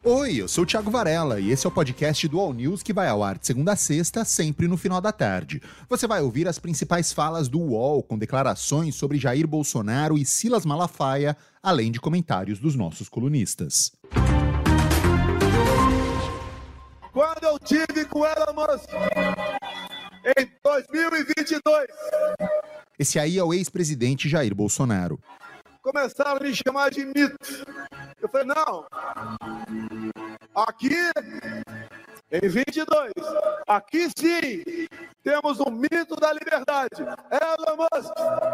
Oi, eu sou o Thiago Varela e esse é o podcast do All News que vai ao ar de segunda a sexta, sempre no final da tarde. Você vai ouvir as principais falas do UOL com declarações sobre Jair Bolsonaro e Silas Malafaia, além de comentários dos nossos colunistas. Quando eu tive com Elon Musk em 2022, esse aí é o ex-presidente Jair Bolsonaro. Começaram a me chamar de mito. Eu falei, não, aqui em 22, aqui sim, temos um mito da liberdade, Elon Musk.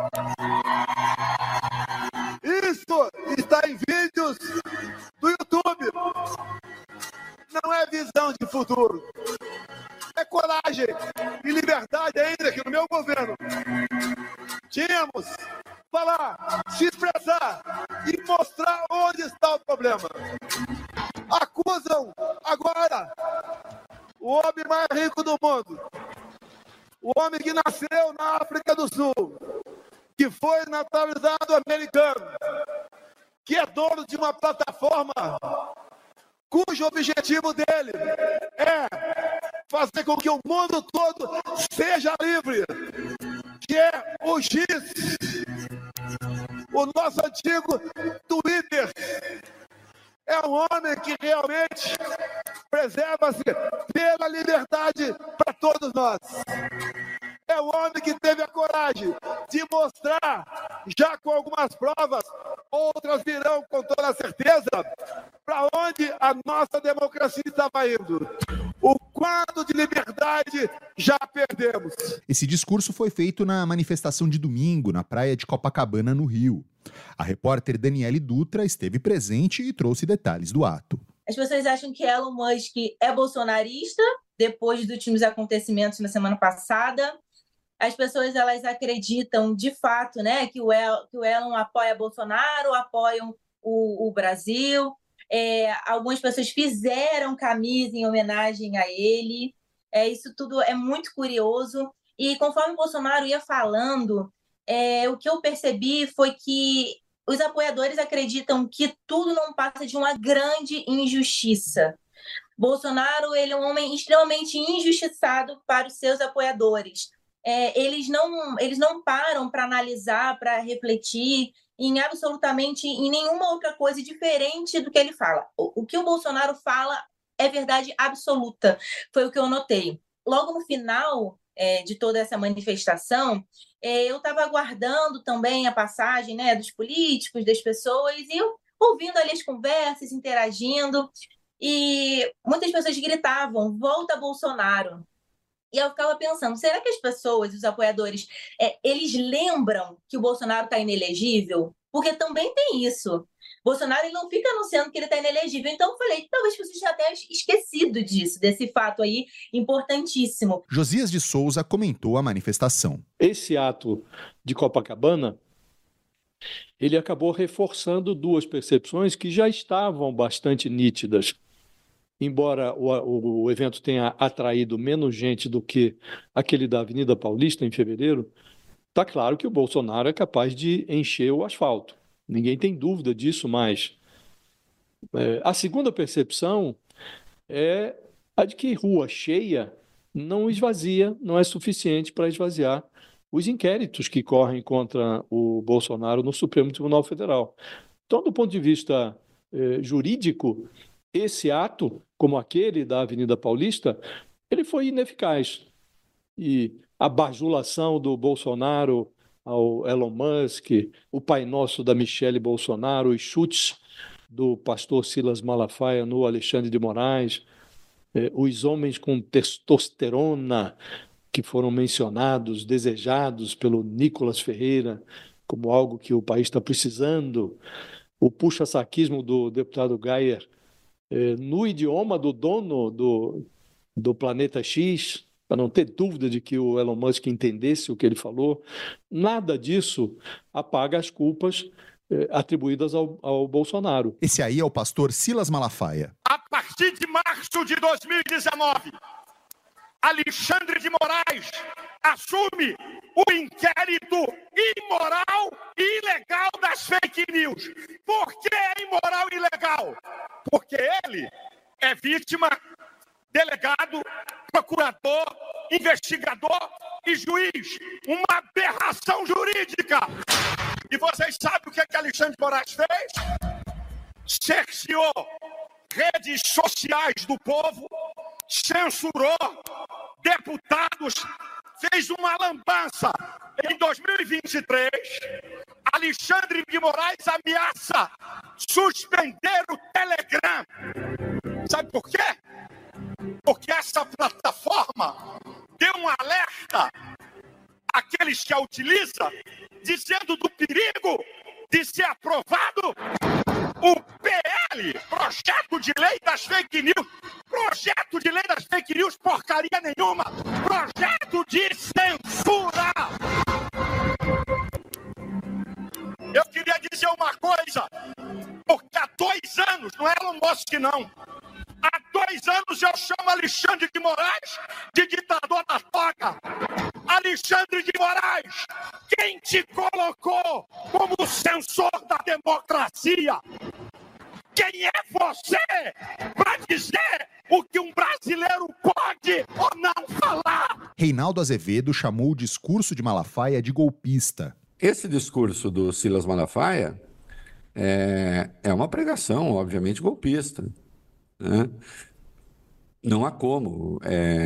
Isso está em vídeos do YouTube. Não é visão de futuro, é coragem e liberdade ainda que no meu governo tínhamos falar, se expressar e mostrar onde está o problema. Acusam agora o homem mais rico do mundo, o homem que nasceu na África do Sul, que foi naturalizado americano, que é dono de uma plataforma cujo objetivo dele é fazer com que o mundo todo seja livre, que é o X, o nosso antigo Twitter. É um homem que realmente preserva-se pela liberdade para todos nós. É um homem que teve a coragem de mostrar, já com algumas provas, outras virão com toda certeza, para onde a nossa democracia estava indo. O quadro de liberdade já perdemos. Esse discurso foi feito na manifestação de domingo, na praia de Copacabana, no Rio. A repórter Daniele Dutra esteve presente e trouxe detalhes do ato. As pessoas acham que Elon Musk é bolsonarista, depois dos últimos acontecimentos na semana passada. As pessoas elas acreditam, de fato, né, que o Elon apoia Bolsonaro, apoiam o Brasil. Algumas pessoas fizeram camisa em homenagem a ele. Isso tudo é muito curioso. E conforme o Bolsonaro ia falando, o que eu percebi foi que os apoiadores acreditam que tudo não passa de uma grande injustiça. Bolsonaro ele é um homem extremamente injustiçado para os seus apoiadores. Eles não param para analisar, para refletir absolutamente em nenhuma outra coisa diferente do que ele fala. O que o Bolsonaro fala é verdade absoluta, foi o que eu notei. Logo no final de toda essa manifestação, eu estava aguardando também a passagem, né, dos políticos, das pessoas, e eu ouvindo ali as conversas, interagindo, e muitas pessoas gritavam, volta Bolsonaro. E eu ficava pensando, será que as pessoas, os apoiadores, eles lembram que o Bolsonaro está inelegível? Porque também tem isso. Bolsonaro ele não fica anunciando que ele está inelegível. Então eu falei, talvez você já tenha esquecido disso, desse fato aí importantíssimo. Josias de Souza comentou a manifestação. Esse ato de Copacabana, ele acabou reforçando duas percepções que já estavam bastante nítidas. Embora o evento tenha atraído menos gente do que aquele da Avenida Paulista em fevereiro, está claro que o Bolsonaro é capaz de encher o asfalto. Ninguém tem dúvida disso mais. A segunda percepção é a de que rua cheia não esvazia, não é suficiente para esvaziar os inquéritos que correm contra o Bolsonaro no Supremo Tribunal Federal. Então, do ponto de vista jurídico, esse ato, como aquele da Avenida Paulista, ele foi ineficaz. E a bajulação do Bolsonaro ao Elon Musk, o Pai Nosso da Michelle Bolsonaro, os chutes do pastor Silas Malafaia no Alexandre de Moraes, os homens com testosterona que foram mencionados, desejados pelo Nicolas Ferreira como algo que o país está precisando, o puxa-saquismo do deputado Geyer, no idioma do dono do Planeta X, para não ter dúvida de que o Elon Musk entendesse o que ele falou, nada disso apaga as culpas atribuídas ao Bolsonaro. Esse aí é o pastor Silas Malafaia. A partir de março de 2019, Alexandre de Moraes assume o inquérito imoral e ilegal das fake news. Por que é imoral e ilegal? Porque ele é vítima, delegado, procurador, investigador e juiz. Uma aberração jurídica. E vocês sabem o que Alexandre de Moraes fez? Cerceou redes sociais do povo, censurou deputados, fez uma lambança. Em 2023, Alexandre de Moraes ameaça suspender o Telegram. Sabe por quê? Porque essa plataforma deu um alerta àqueles que a utilizam, dizendo do perigo de ser aprovado o PL, Projeto de Lei das Fake News. Projeto de Lei das Fake News, porcaria nenhuma. Projeto de censura. Eu queria dizer uma coisa, porque há 2 anos, não é Elon Musk não, há 2 anos eu chamo Alexandre de Moraes de ditador da toga. Alexandre de Moraes, quem te colocou como censor da democracia? Quem é você para dizer o que um brasileiro pode ou não falar? Reinaldo Azevedo chamou o discurso de Malafaia de golpista. Esse discurso do Silas Malafaia é uma pregação, obviamente, golpista, né? Não há como.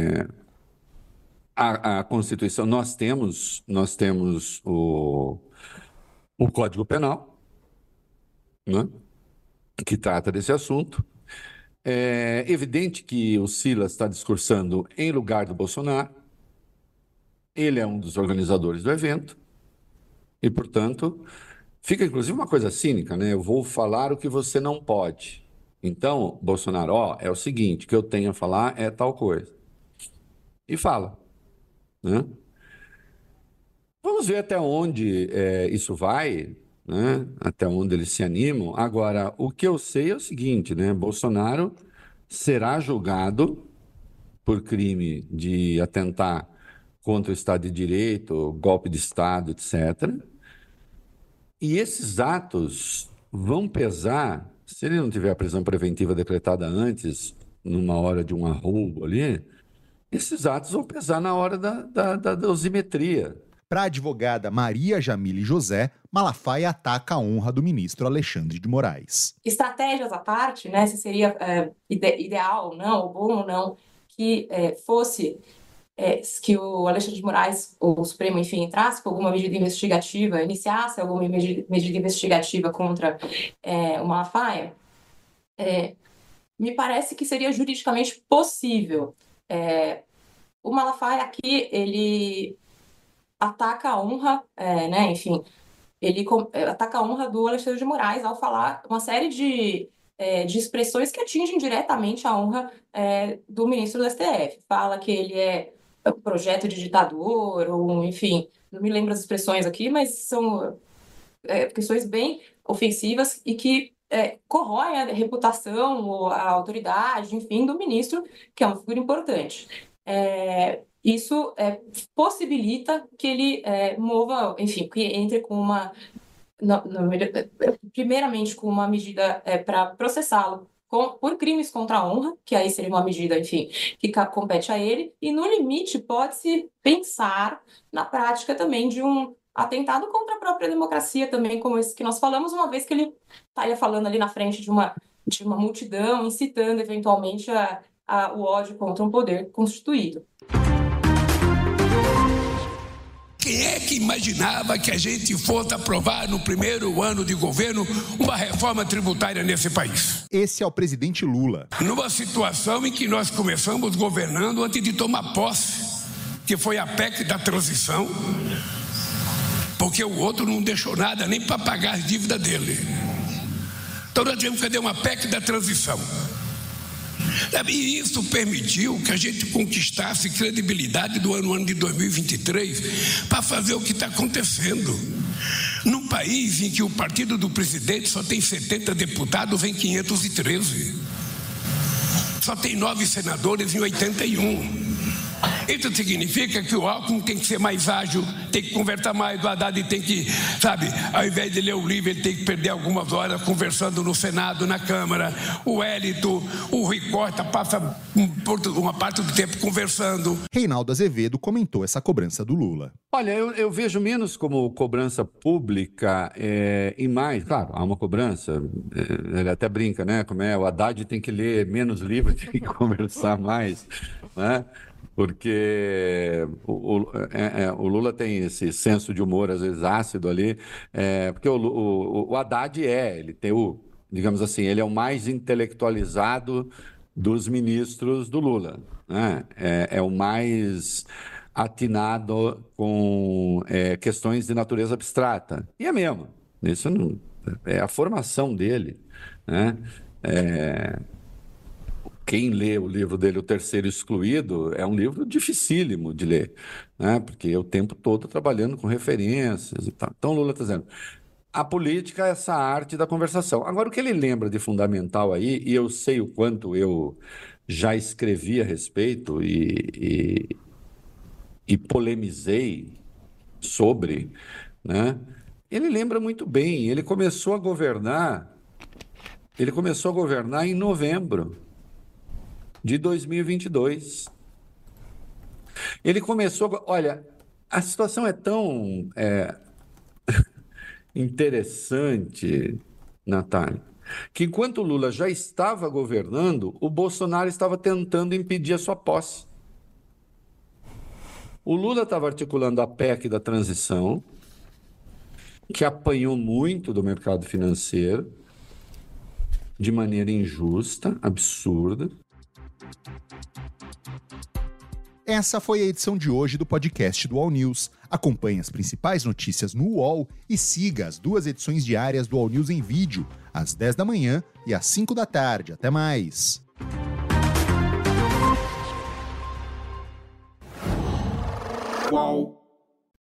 A Constituição, nós temos o Código Penal, né, que trata desse assunto. É evidente que o Silas está discursando em lugar do Bolsonaro. Ele é um dos organizadores do evento e, portanto, fica inclusive uma coisa cínica, né? Eu vou falar o que você não pode. Então, Bolsonaro, é o seguinte, o que eu tenho a falar é tal coisa. E fala, né? Vamos ver até onde isso vai, né? Até onde eles se animam. Agora, o que eu sei é o seguinte, né? Bolsonaro será julgado por crime de atentar contra o Estado de Direito, golpe de Estado, etc. E esses atos vão pesar, se ele não tiver a prisão preventiva decretada antes, numa hora de um arroubo ali, esses atos vão pesar na hora da dosimetria. Para a advogada Maria Jamile José, Malafaia ataca a honra do ministro Alexandre de Moraes. Estratégias à parte, né, se seria ideal ou não, ou bom ou não, que fosse que o Alexandre de Moraes, o Supremo, enfim, entrasse com alguma medida investigativa, iniciasse alguma medida investigativa contra o Malafaia, me parece que seria juridicamente possível. O Malafaia aqui, ele ataca a honra, né, enfim, ele ataca a honra do Alexandre de Moraes ao falar uma série de expressões que atingem diretamente a honra do ministro do STF. Fala que ele é um projeto de ditador, ou enfim, não me lembro as expressões aqui, mas são questões bem ofensivas e que corroem a reputação ou a autoridade, enfim, do ministro, que é uma figura importante. Isso possibilita que ele mova, enfim, que entre com uma, primeiramente com uma medida para processá-lo por crimes contra a honra, que aí seria uma medida, enfim, que compete a ele, e no limite pode-se pensar na prática também de um atentado contra a própria democracia também, como esse que nós falamos, uma vez que ele estaria falando ali na frente de uma multidão, incitando eventualmente o ódio contra um poder constituído. Quem é que imaginava que a gente fosse aprovar no primeiro ano de governo uma reforma tributária nesse país? Esse é o presidente Lula. Numa situação em que nós começamos governando antes de tomar posse, que foi a PEC da transição, porque o outro não deixou nada nem para pagar as dívidas dele. Então nós tivemos que fazer uma PEC da transição. E isso permitiu que a gente conquistasse credibilidade do ano de 2023 para fazer o que está acontecendo. Num país em que o partido do presidente só tem 70 deputados em 513. Só tem 9 senadores em 81. Isso significa que o Alckmin tem que ser mais ágil, tem que conversar mais, o Haddad tem que, sabe, ao invés de ler o livro, ele tem que perder algumas horas conversando no Senado, na Câmara. O Wellington, o Rui Costa passa uma parte do tempo conversando. Reinaldo Azevedo comentou essa cobrança do Lula. Olha, eu vejo menos como cobrança pública e mais, claro, há uma cobrança, ele até brinca, né? Como é, o Haddad tem que ler menos livros, tem que conversar mais, né? Porque o Lula tem esse senso de humor, às vezes ácido ali, porque o Haddad ele tem digamos assim, ele é o mais intelectualizado dos ministros do Lula, né? É o mais atinado com questões de natureza abstrata. E é mesmo, isso não, é a formação dele, né? Quem lê o livro dele, O Terceiro Excluído, é um livro dificílimo de ler, né? Porque é o tempo todo trabalhando com referências e tal. Então, Lula está dizendo, a política é essa arte da conversação. Agora, o que ele lembra de fundamental aí, e eu sei o quanto eu já escrevi a respeito e polemizei sobre, né? Ele lembra muito bem, ele começou a governar em novembro de 2022. Ele começou... Olha, a situação é tão interessante, Natália, que enquanto o Lula já estava governando, o Bolsonaro estava tentando impedir a sua posse. O Lula estava articulando a PEC da transição, que apanhou muito do mercado financeiro, de maneira injusta, absurda. Essa foi a edição de hoje do podcast do All News. Acompanhe as principais notícias no UOL e siga as 2 edições diárias do All News em vídeo, às 10 da manhã e às 5 da tarde. Até mais! UOL.